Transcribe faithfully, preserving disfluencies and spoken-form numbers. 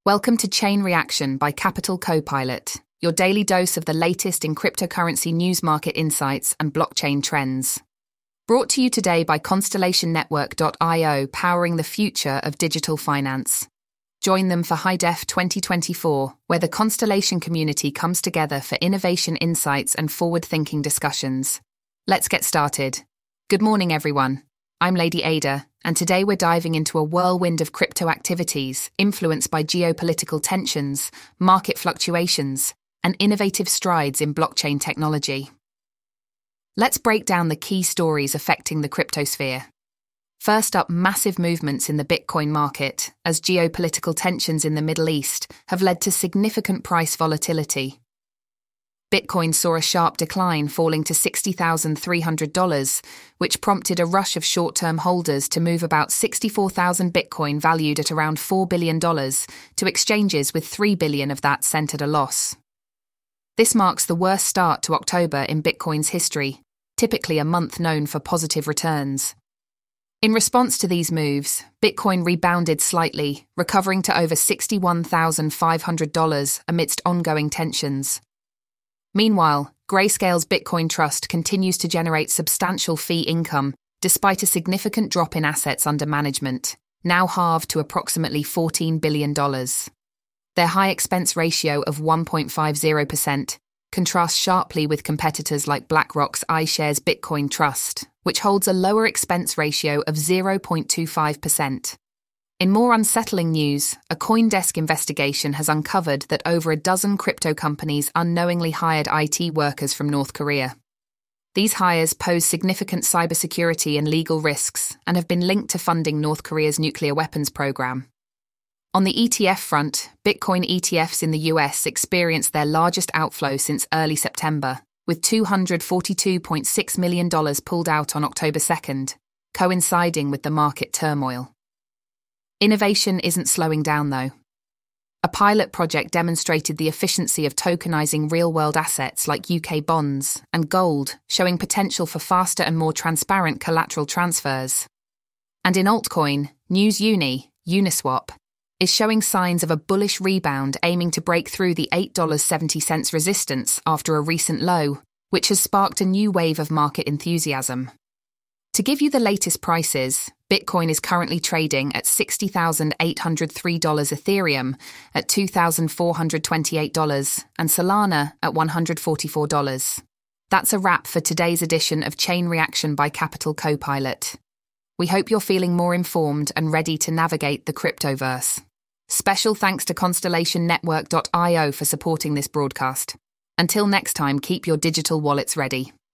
Welcome to Chain Reaction by Capital Copilot, your daily dose of the latest in cryptocurrency news, market insights, and blockchain trends. Brought to you today by Constellation Network dot io, powering the future of digital finance. Join them for HiDef twenty twenty-four, where the Constellation community comes together for innovation insights and forward-thinking discussions. Let's get started. Good morning, everyone. I'm Lady Ada, and today we're diving into a whirlwind of crypto activities influenced by geopolitical tensions, market fluctuations, and innovative strides in blockchain technology. Let's break down the key stories affecting the cryptosphere. First up, massive movements in the Bitcoin market, as geopolitical tensions in the Middle East have led to significant price volatility. Bitcoin saw a sharp decline, falling to sixty thousand three hundred dollars, which prompted a rush of short-term holders to move about sixty-four thousand Bitcoin valued at around four billion dollars to exchanges with three billion dollars of that sent at a loss. This marks the worst start to October in Bitcoin's history, typically a month known for positive returns. In response to these moves, Bitcoin rebounded slightly, recovering to over sixty-one thousand five hundred dollars amidst ongoing tensions. Meanwhile, Grayscale's Bitcoin Trust continues to generate substantial fee income despite a significant drop in assets under management, now halved to approximately fourteen billion dollars. Their high expense ratio of one point five zero percent contrasts sharply with competitors like BlackRock's iShares Bitcoin Trust, which holds a lower expense ratio of zero point two five percent. In more unsettling news, a CoinDesk investigation has uncovered that over a dozen crypto companies unknowingly hired I T workers from North Korea. These hires pose significant cybersecurity and legal risks and have been linked to funding North Korea's nuclear weapons program. On the E T F front, Bitcoin E T Fs in the U S experienced their largest outflow since early September, with two hundred forty-two point six million dollars pulled out on October second, coinciding with the market turmoil. Innovation isn't slowing down, though. A pilot project demonstrated the efficiency of tokenizing real-world assets like U K bonds and gold, showing potential for faster and more transparent collateral transfers. And in altcoin, NewsUni, Uniswap, is showing signs of a bullish rebound, aiming to break through the eight dollars and seventy cents resistance after a recent low, which has sparked a new wave of market enthusiasm. To give you the latest prices, Bitcoin is currently trading at sixty thousand eight hundred three dollars, Ethereum at two thousand four hundred twenty-eight dollars, and Solana at one hundred forty-four dollars. That's a wrap for today's edition of Chain Reaction by Capital Copilot. We hope you're feeling more informed and ready to navigate the cryptoverse. Special thanks to Constellation Network dot io for supporting this broadcast. Until next time, keep your digital wallets ready.